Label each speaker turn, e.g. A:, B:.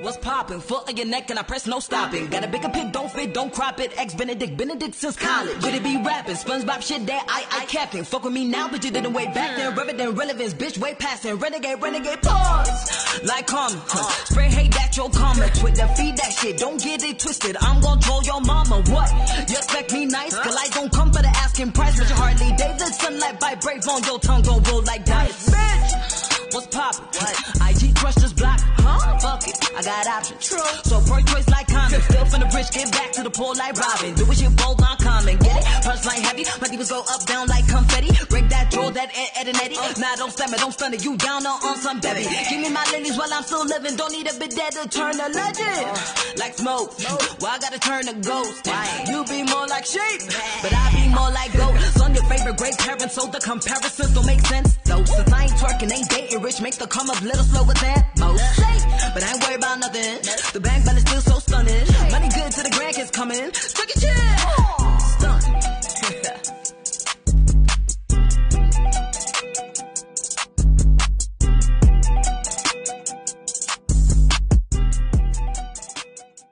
A: What's poppin'? Foot on your neck and I press no stopping. Got a bigger pick, don't fit, don't crop it. Benedict since college. Could it be rapping? SpongeBob shit that I captain. Fuck with me now, but you didn't way back then. Relevant relevance, bitch, way past it. Renegade, pause. Like karma. Spray hate that your karma. Twitter, feed that shit. Don't get it twisted. I'm gon' troll your mama. What? You expect me nice? Cause I don't come for the asking price. But you hardly David, sunlight vibrate on your tongue, gon' roll like dice. Bitch! What's poppin'? What? IG crush this block. Huh? Fuck it, I got options. True. So first choice like condoms. Still from the rich, get back to the poor like Robin. Do shit bold, uncommon. Get it? Punchline heavy. My divas go up, down like confetti. Break that draw, that Ed and Eddie. Nah, don't slam it, don't stun it. You down on some baby. Give me my lilies while I'm still living. Don't need a bit dead to turn a legend. Like smoke. Well, I gotta turn a ghost. You be more like sheep, but I be more like goats. On your favorite great parents, so the comparisons don't make sense. Though, since I ain't twerking, ain't dating rich, make the come up little slower than most. But I ain't worried about nothing. The bank balance still so stunning. Money good to the grandkids coming.